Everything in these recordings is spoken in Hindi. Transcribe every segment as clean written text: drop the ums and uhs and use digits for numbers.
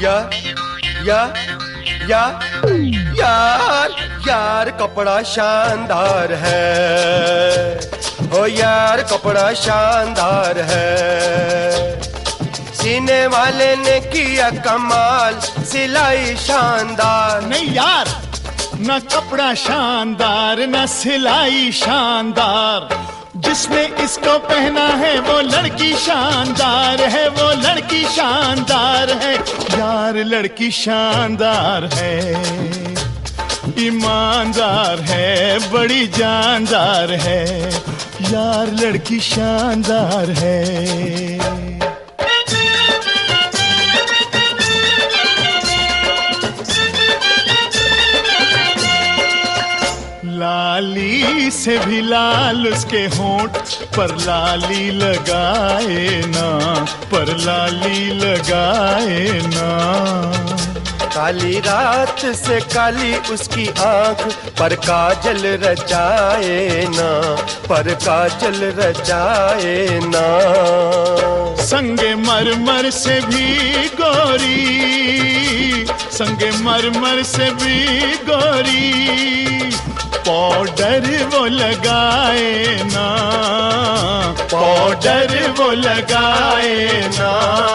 या या या यार यार कपड़ा शानदार है, ओ यार कपड़ा शानदार है। सीने वाले ने किया कमाल, सिलाई शानदार। नहीं यार, ना कपड़ा शानदार ना सिलाई शानदार, जिसने इसको पहना है वो लड़की शानदार है, वो लड़की शानदार है। यार लड़की शानदार है, ईमानदार है, बड़ी जानदार है। यार लड़की शानदार है। लाली से भी लाल उसके होंठ, पर लाली लगाए ना, पर लाली लगाए ना। काली रात से काली उसकी आंख, पर काजल रचाए ना, पर काजल रचाए ना। संगे मरमर से भी गोरी, संगे मरमर से भी गोरी, पाउडर वो लगाए ना, पाउडर वो लगाए ना।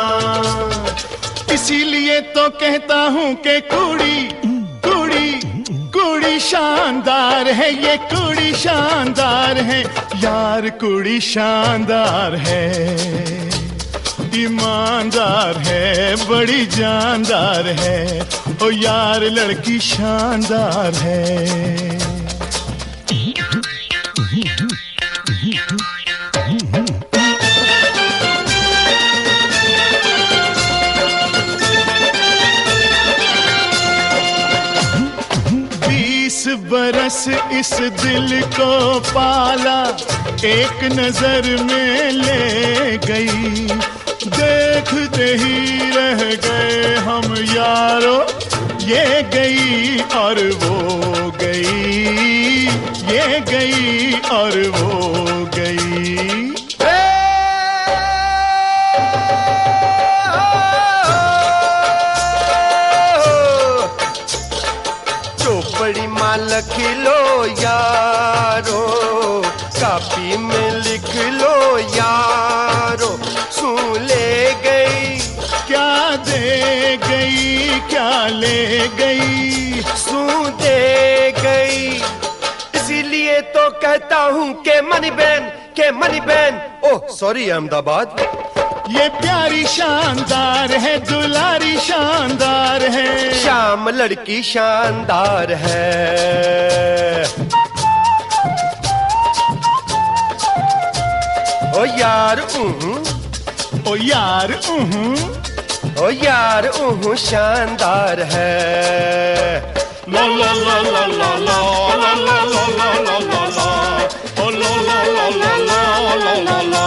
इसीलिए तो कहता हूँ कि कुड़ी कुड़ी कुड़ी शानदार है, ये कुड़ी शानदार है। यार कुड़ी शानदार है, ईमानदार है, बड़ी जानदार है। ओ यार लड़की शानदार है। बरस इस दिल को पाला, एक नजर में ले गई, देखते ही रह गए हम यारो। ये गई और वो गई, ये गई और वो गई। बड़ी माल खिलो यारो, कापी में लिख लो यारो। सू ले गई क्या दे गई, क्या ले गई, सू दे गई। इसीलिए तो कहता हूँ के money ban, oh sorry Ahmedabad. ये प्यारी शानदार है, दुलारी शानदार है। शाम लड़की शानदार है। ओ यार ओ यार ओ यार शानदार है। ला ला ला ला ला ला ला ला ला ला ला ला ला, ओ ला ला ला ला ला ला ला ला।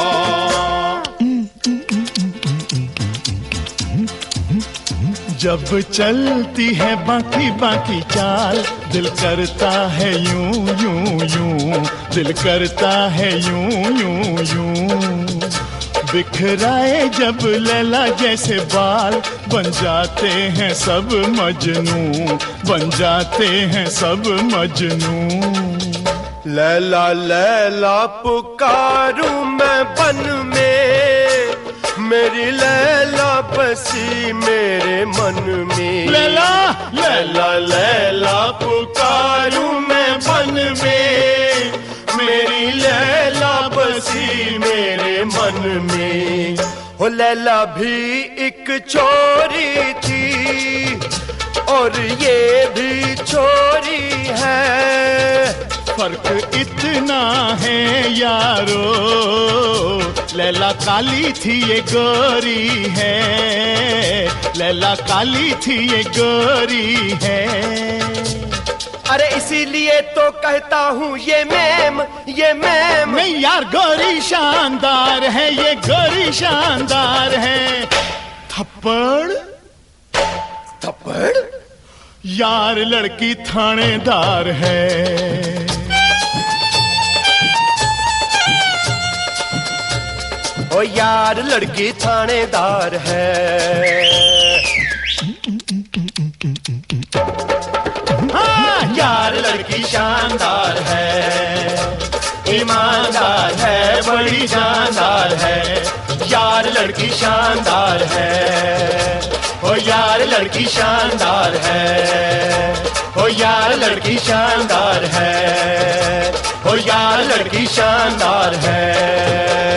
जब चलती है बाकी बाकी चाल, दिल करता है यूं यूं यूं, दिल करता है यूं यूं यूं। बिखराए जब लैला जैसे बाल, बन जाते हैं सब मजनू, बन जाते हैं सब मजनू। लैला लैला पुकारूं मैं बन में, मेरी लैला बसी मेरे मन में। लैला लैला लैला पुकारूं मैं बन में, मेरी लैला बसी मेरे मन में। हो लैला भी एक छोरी थी और ये भी छोरी है। फर्क इतना है यारो, लैला काली थी ये गोरी है, लैला काली थी ये गोरी है। अरे इसीलिए तो कहता हूँ ये मैम नहीं यार, गोरी शानदार है, ये गोरी शानदार है। थप्पड़ थप्पड़ यार लड़की थानेदार है। ओ यार लड़की थानेदार है। शानदार है, ईमानदार है, बड़ी जानदार है, यार लड़की शानदार है, ओ यार लड़की शानदार है, ओ यार लड़की शानदार है, ओ यार लड़की शानदार है।